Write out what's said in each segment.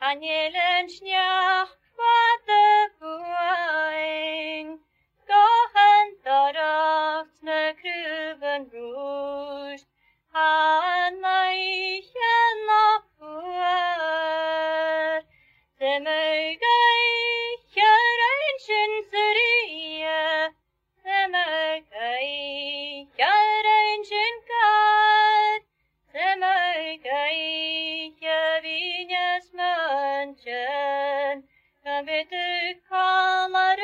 Anielen snjach kvate buaing, gohan daracht ne kruven rust, han maichen nach buar, de mögai kjærein serie, de mögai kjærein kat, de mögai kjævinjas mönchen, kan bitte kallar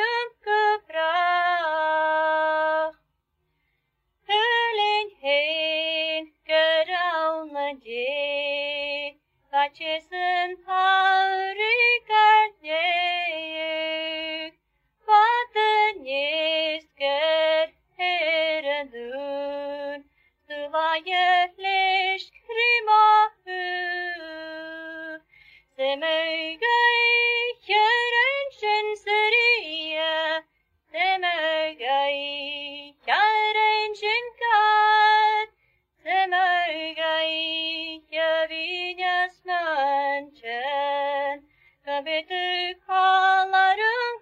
gebracht. Hurling heen, geraunen je, vatjesen haurikar neuk, vatten jesker heren doen, stuvaje flesk krima hu. Se mögai kjærein serie, se mögai kjærein kat, se mögai kjævinjas mönchen, kan bitte kallar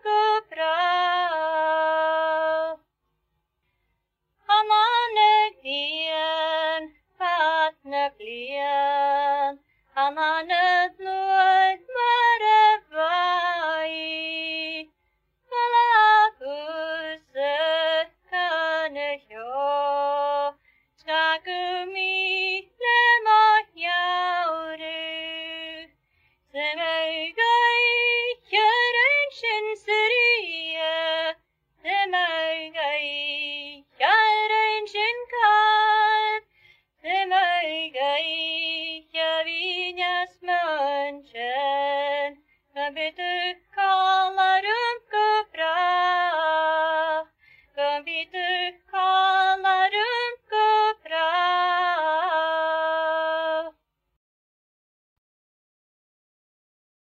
gebracht. Han ane glien, vatne glien, han ane nooit mere vai. Kala husse kane jo, skakumi lema jauru. Se mögai kjærein serie, se mögai kjærein kat, se mögai kjævinjas mönchen, kan bitte